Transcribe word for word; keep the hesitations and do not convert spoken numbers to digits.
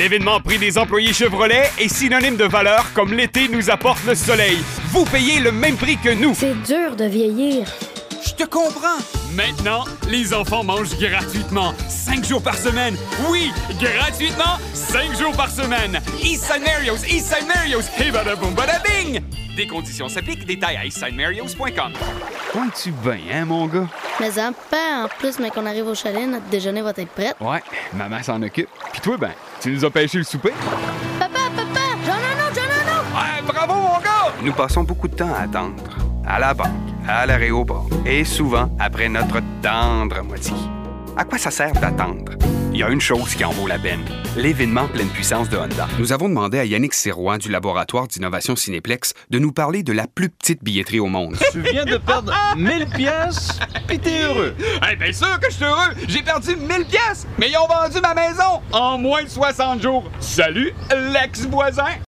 L'événement Prix des employés Chevrolet est synonyme de valeur comme l'été nous apporte le soleil. Vous payez le même prix que nous. C'est dur de vieillir. Je te comprends. Maintenant, les enfants mangent gratuitement, cinq jours par semaine. Oui, gratuitement, cinq jours par semaine. Eastside Mario's, Eastside Mario's, et bada boum bada bing! Des conditions s'appliquent, détails à eastside marios point com. Pointes-tu bien, hein, mon gars? Mais en pas en plus, mais qu'on arrive au chalet, notre déjeuner va être prêt. Ouais, maman s'en occupe. Puis toi, ben, tu nous as pêché le souper? Papa, papa! John Arnaud, John Arnaud! Ouais, bravo, mon gars! Nous passons beaucoup de temps à attendre. À la banque, à l'aéroport et souvent après notre tendre moitié. À quoi ça sert d'attendre? Il y a une chose qui en vaut la peine. L'événement pleine puissance de Honda. Nous avons demandé à Yannick Sirois du laboratoire d'innovation Cinéplex de nous parler de la plus petite billetterie au monde. Tu viens de perdre mille pièces, pis t'es heureux. Eh bien sûr que je suis heureux! J'ai perdu mille pièces, mais ils ont vendu ma maison en moins de soixante jours. Salut, l'ex-voisin!